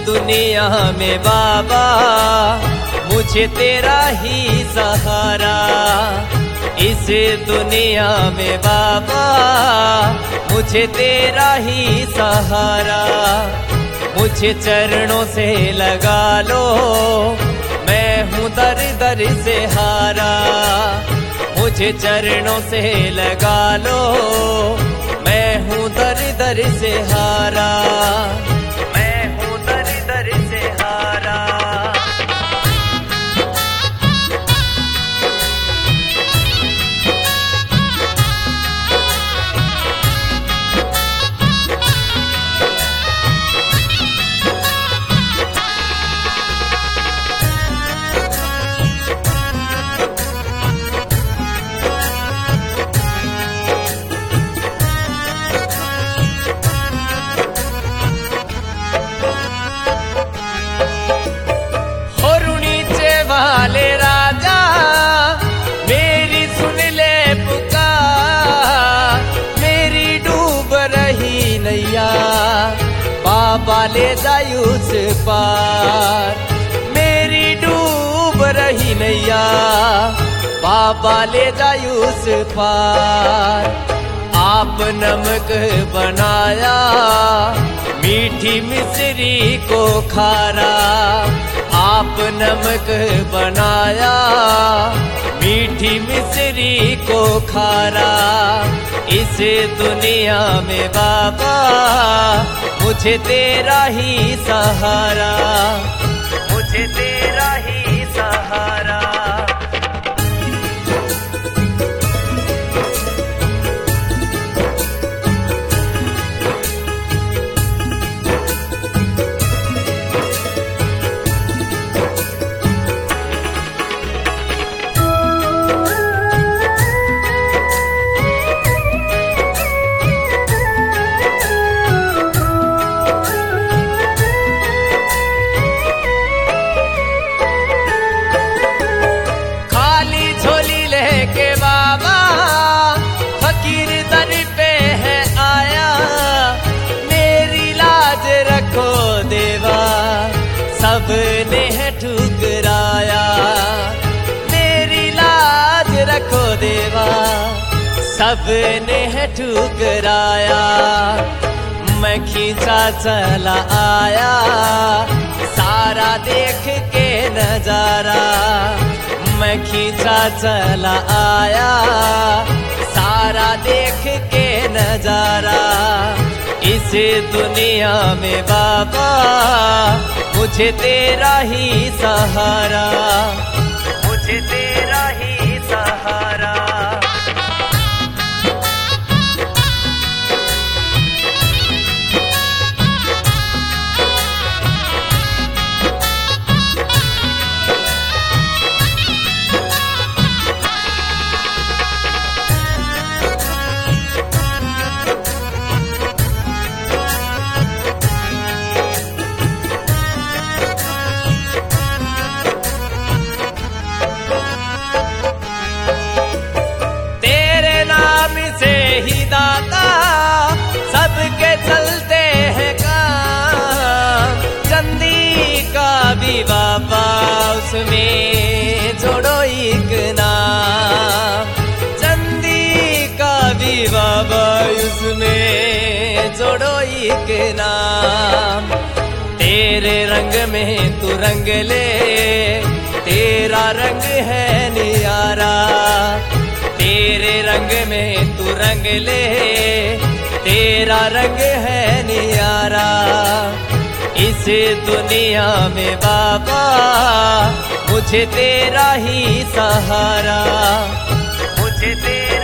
दुनिया में बाबा मुझे तेरा ही सहारा। इस दुनिया में बाबा मुझे तेरा ही सहारा। मुझे चरणों से लगा लो, मैं हूँ दर दर से हारा। मुझे चरणों से लगा लो, मैं हूँ दर दर से हारा। मैं हूँ दर दर से हारा। वाले राजा मेरी सुन ले पुकार, मेरी डूब रही नैया बाबा ले जाय उस पार। मेरी डूब रही नैया बाबा ले जाय उस पार। आप नमक बनाया मीठी मिश्री को खारा। आप नमक बनाया मीठी मिश्री को खारा। इस दुनिया में बाबा मुझे तेरा ही सहारा। मुझे तेरा ही सहारा। के बाबा फकीर दर पे है आया। मेरी लाज रखो देवा सबने है ठुकराया। मेरी लाज रखो देवा सबने है ठुकराया। मैं खींचा चला आया सारा देख के नजारा। मैं खींचा चला आया सारा देख के नजारा। इस दुनिया में बाबा मुझे तेरा ही सहारा। मुझे तेरा ही सहारा। ही दाता सबके चलते हैं काम। चंदी का भी बाबा उसमें जोड़ो एक नाम। चंदी का भी बाबा उसमें जोड़ो एक नाम। तेरे रंग में तू रंग ले, तेरा रंग है नियारा। तेरे रंग में तू रंग ले, तेरा रंग है नियारा। इस दुनिया में बाबा मुझे तेरा ही सहारा। मुझे तेरा